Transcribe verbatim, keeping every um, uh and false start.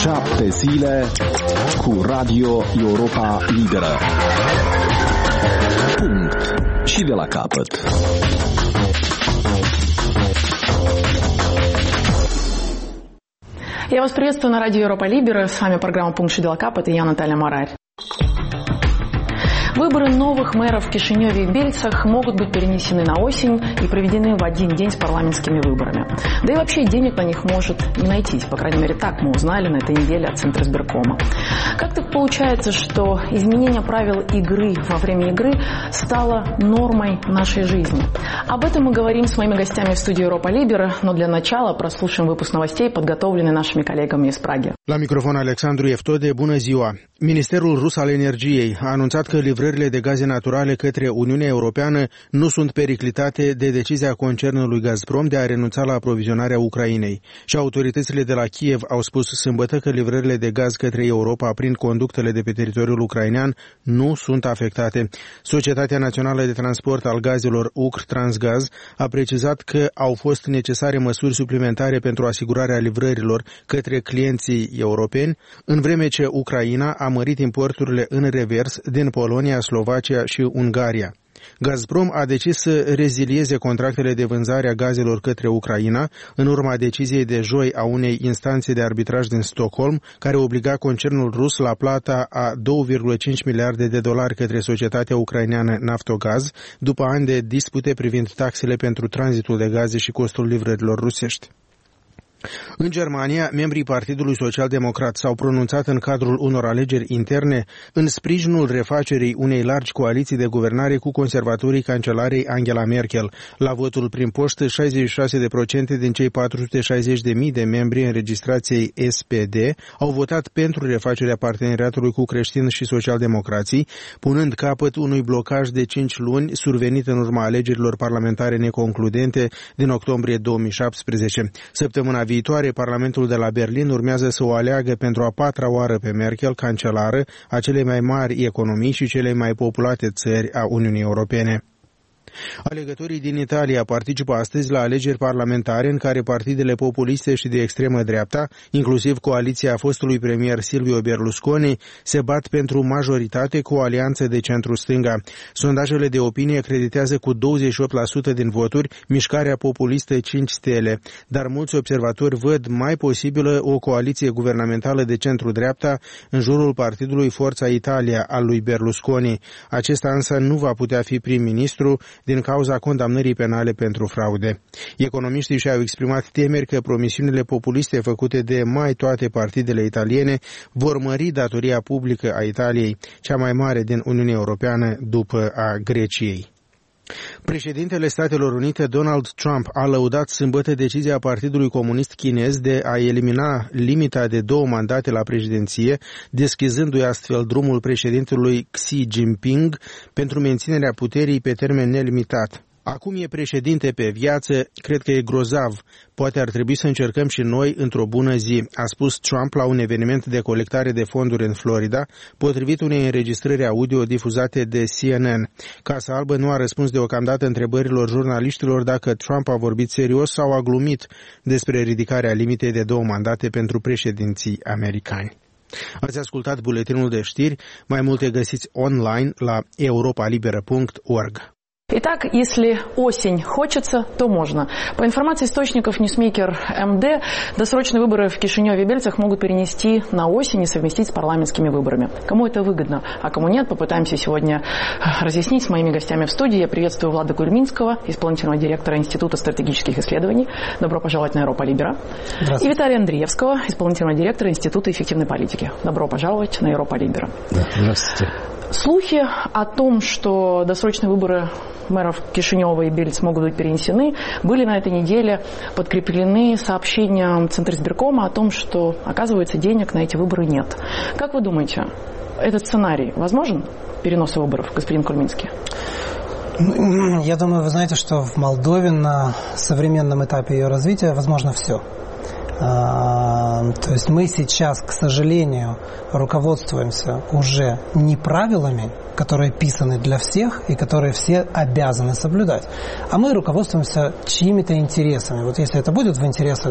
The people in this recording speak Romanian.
Șapte zile cu Radio Europa Liberă. Punct. Și de la capăt. Я вас приветствую на радио Европа Либера. С вами программа «Пункт и Делакапот» и я, Наталья Марарь. Выборы новых мэров в Кишиневе и Бельцах могут быть перенесены на осень и проведены в один день с парламентскими выборами. Да и вообще денег на них может не найтись. По крайней мере, так мы узнали на этой неделе от Центризбиркома. Как так получается, что изменение правил игры во время игры стало нормой нашей жизни? Об этом мы говорим с моими гостями в студии Европа Либера, но для начала прослушаем выпуск новостей, подготовленный нашими коллегами из Праги. La microfon Alexandru Eftode, bună ziua! Ministerul Rus al Energiei a anunțat că livrările de gaze naturale către Uniunea Europeană nu sunt periclitate de decizia concernului Gazprom de a renunța la aprovizionarea Ucrainei. Și autoritățile de la Kiev au spus sâmbătă că livrările de gaz către Europa prin conductele de pe teritoriul ucrainean nu sunt afectate. Societatea Națională de Transport al Gazelor Ukrtransgaz a precizat că au fost necesare măsuri suplimentare pentru asigurarea livrărilor către clienții europeni, în vreme ce Ucraina a mărit importurile în revers din Polonia, Slovacia și Ungaria. Gazprom a decis să rezilieze contractele de vânzare a gazelor către Ucraina în urma deciziei de joi a unei instanțe de arbitraj din Stockholm, care obliga concernul rus la plata a două virgulă cinci miliarde de dolari către societatea ucraineană Naftogaz, după ani de dispute privind taxele pentru tranzitul de gaze și costul livrărilor rusești. În Germania, membrii Partidului Social-Democrat s-au pronunțat în cadrul unor alegeri interne în sprijinul refacerii unei largi coaliții de guvernare cu conservatorii cancelarei Angela Merkel. La votul prin poștă, șaizeci și șase la sută din cei patru sute șaizeci de mii de membri înregistrației S P D au votat pentru refacerea parteneriatului cu creștini și social-democrații, punând capăt unui blocaj de cinci luni survenit în urma alegerilor parlamentare neconcludente din octombrie două mii șaptesprezece. Săptămâna viitoare, Parlamentul de la Berlin urmează să o aleagă pentru a patra oară pe Merkel cancelară a celei mai mari economii și celei mai populate țări a Uniunii Europene. Alegătorii din Italia participă astăzi la alegeri parlamentare în care partidele populiste și de extremă dreapta, inclusiv coaliția fostului premier Silvio Berlusconi, se bat pentru majoritate cu o alianță de centru-stânga. Sondajele de opinie creditează cu douăzeci și opt la sută din voturi mișcarea populistă cinci stele, dar mulți observatori văd mai posibilă o coaliție guvernamentală de centru-dreapta în jurul partidului Forța Italia al lui Berlusconi. Acesta însă nu va putea fi prim-ministru din cauza condamnării penale pentru fraude. Economiștii și-au exprimat temeri că promisiunile populiste făcute de mai toate partidele italiene vor mări datoria publică a Italiei, cea mai mare din Uniunea Europeană după a Greciei. Președintele Statelor Unite, Donald Trump, a lăudat sâmbătă decizia Partidului Comunist Chinez de a elimina limita de două mandate la președinție, deschizându-i astfel drumul președintelui Xi Jinping pentru menținerea puterii pe termen nelimitat. Acum e președinte pe viață, cred că e grozav, poate ar trebui să încercăm și noi într-o bună zi, a spus Trump la un eveniment de colectare de fonduri în Florida, potrivit unei înregistrări audio difuzate de C N N. Casa Albă nu a răspuns deocamdată întrebărilor jurnaliștilor dacă Trump a vorbit serios sau a glumit despre ridicarea limitei de două mandate pentru președinții americani. Ați ascultat buletinul de știri, mai multe găsiți online la europa liberă punct org. Итак, если осень хочется, то можно. По информации источников Newsmaker эм дэ, досрочные выборы в Кишиневе и Бельцах могут перенести на осень и совместить с парламентскими выборами. Кому это выгодно, а кому нет, попытаемся сегодня разъяснить с моими гостями в студии. Я приветствую Влада Кульминского, исполнительного директора Института стратегических исследований. Добро пожаловать на Европа Либера. И Виталия Андреевского, исполнительного директора Института эффективной политики. Добро пожаловать на Европа Либера. Да, здравствуйте. Слухи о том, что досрочные выборы мэров Кишинева и Бельц могут быть перенесены, были на этой неделе подкреплены сообщением Центризбиркома о том, что, оказывается, денег на эти выборы нет. Как вы думаете, этот сценарий возможен, переноса выборов, господин Кульминский? Я думаю, вы знаете, что в Молдове на современном этапе ее развития возможно все. То есть мы сейчас, к сожалению, руководствуемся уже не правилами, которые писаны для всех и которые все обязаны соблюдать, а мы руководствуемся чьими-то интересами. Вот если это будет в интересах